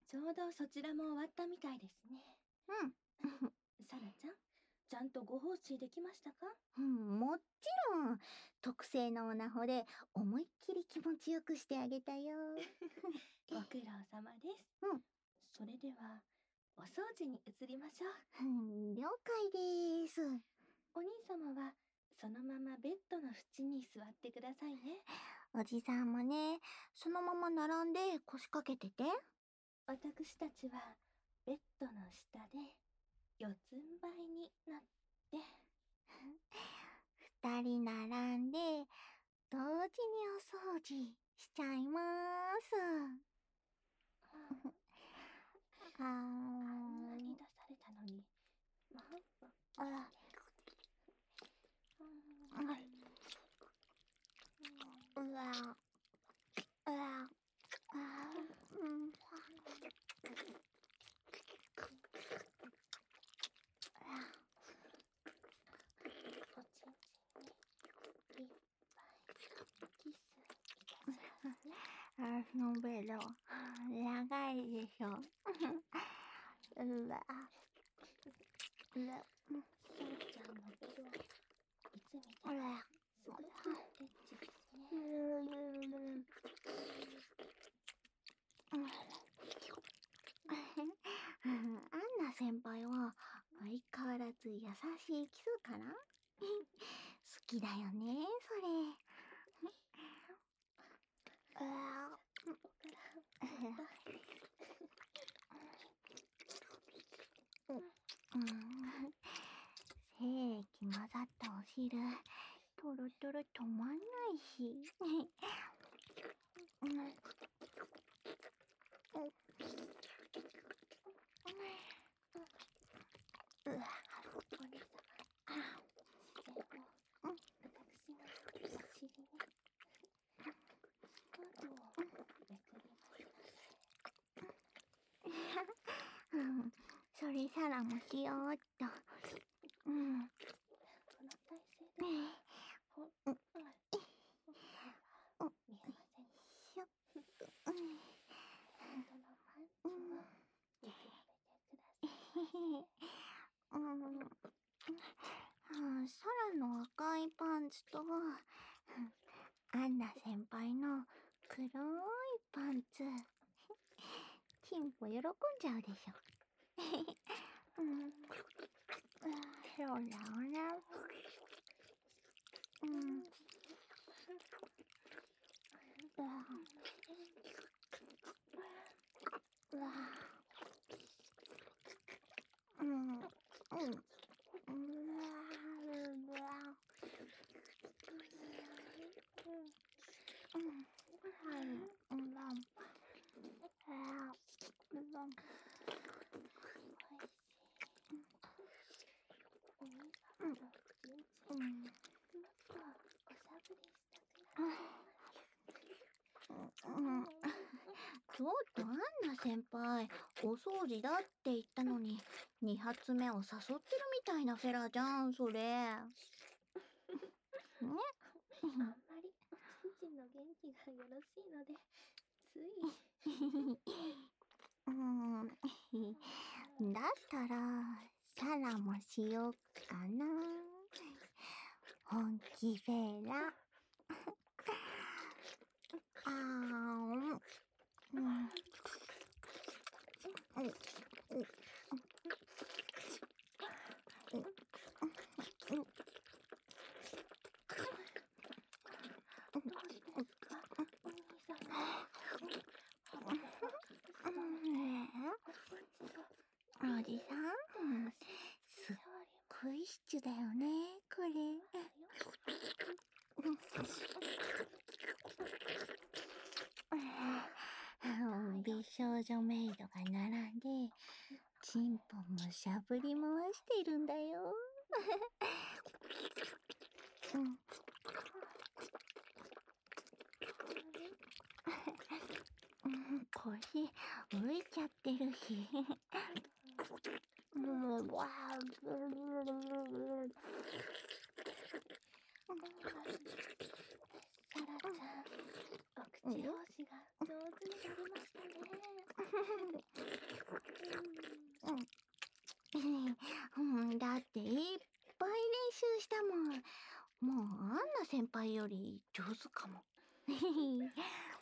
ちょうどそちらも終わったみたいですね。 うん。 サラちゃん、ちゃんとご奉仕できましたか？ もちろん、特製のオナホで思いっきり気持ちよくしてあげたよ。 ご苦労様です。 うん。 それでは、お掃除に移りましょう。 了解です。 お兄様は、そのままベッドの縁に座ってくださいね。 おじさんもね、そのまま並んで腰掛けてて。 私たちは、ベッドの下で、四つん這いになって、 二人並んで、同時にお掃除しちゃいます。 あんなに出されたのに、満腹あら。うわ。うわ。 おちんちんにいっぱいキスいたしますね。 のベロ、長いでしょ。うわ。 そうちゃんのベロ、いつ見てもすごくエッチですね。 アンナ先輩は相変わらず優しいキスかな。好きだよね、それ。精液混ざったお汁、トロトロ止まんないし。 お兄様、視線を私のお尻に、スカートをめくります。 それサラもしようっと。 この体勢では、見えませんね。本当のパンチを見比べてください。 サラの赤いパンツと、アンナ先輩の黒いパンツ。チンポ喜んじゃうでしょ。そうだよね。ちょっとアンナ先輩、お掃除だって言ったのに、2発目を誘ってるみたいなフェラじゃん、それ。ね。 あんまりおちんちんの元気がよろしいので、つい。 だったら、サラもしよっかな。本気フェラ。おじさん、すっごいシチュだよね、これ。美少女メイドが並んで、チンポもしゃぶり回してるんだよ。腰浮いちゃってるし。 サラちゃん、お口直しが上手になりましたね。 だっていっぱい練習したもん。もうアンナ先輩より上手かも。ね。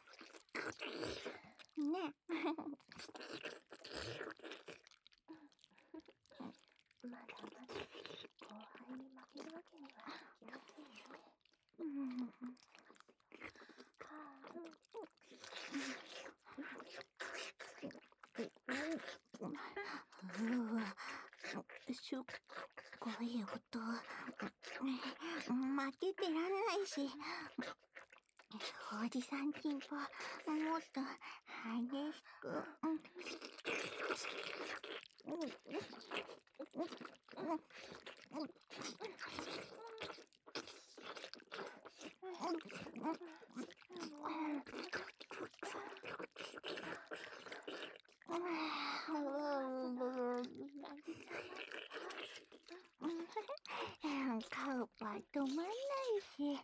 まだまだ後輩に負けるわけにはいきませんよね。 すっごい音。負けてらんないし。おじさんチンポ、もっと激しく。カウパー止まんないし。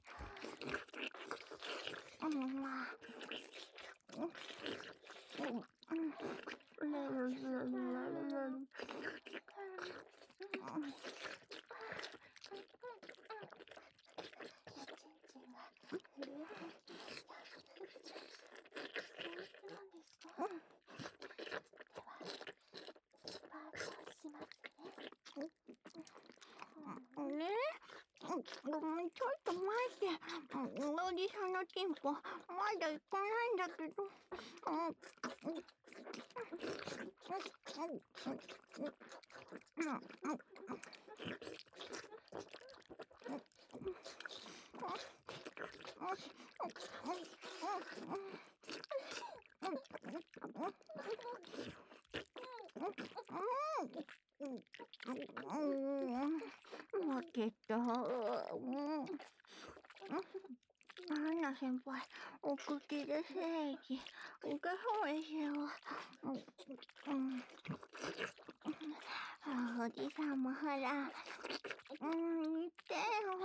ちょっと待って。おじさんのチンポ、まだ行かないんだけど。負けた。アンナ先輩、お口で聖域、おかほめしよう。おじさんもほら、見てよ。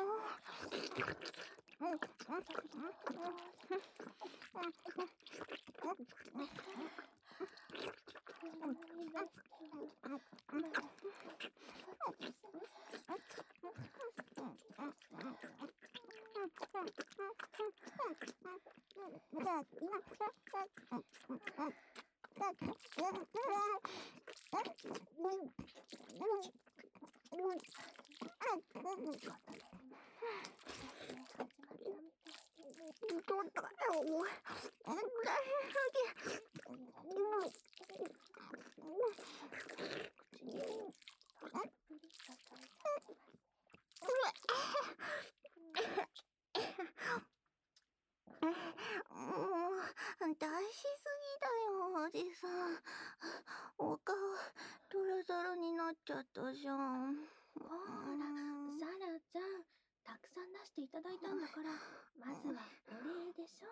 出しすぎだよ、おじさん。お顔、トロトロになっちゃったじゃん。 ほら、サラちゃん、たくさん出していただいたんだから、まずはお礼でしょ。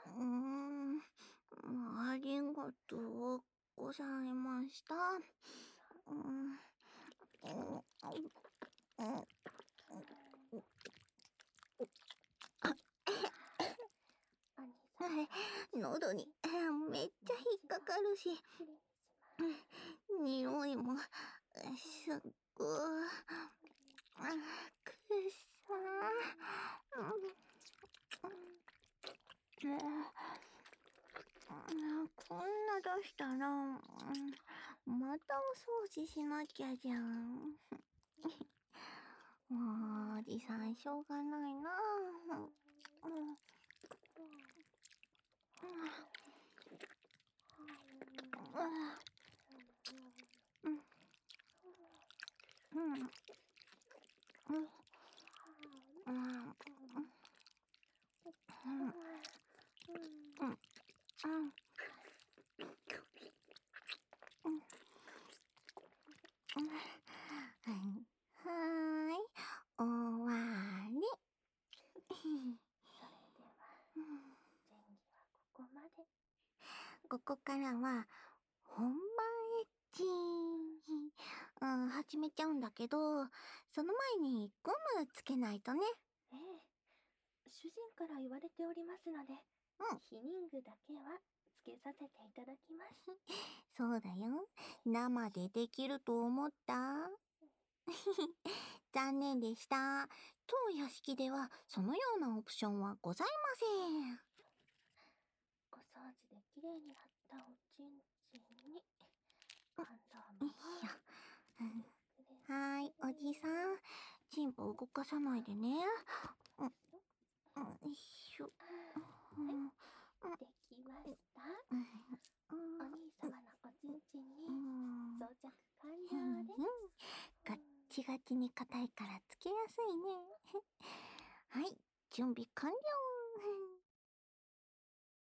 ありがとうございました。喉にめっちゃ引っかかるし、匂いもすっごいくっさこんな出したらまたお掃除しなきゃじゃん。もうおじさんしょうがないな。終わり。 ここまで。 ここからは本番エッチ始めちゃうんだけど、その前にゴムつけないとね。 ええ、主人から言われておりますので、ヒニングだけはつけさせていただきます。 そうだよ。生でできると思った？残念でした。当屋敷ではそのようなオプションはございません。 お掃除できれいになったおちんちんにコンドームをはーい、おじさん。チンポ動かさないでね。よいしょ。 できました。お兄様のおちんちんに装着完了です。 ガッチガチに硬いからつけやすいね。はい、準備完了。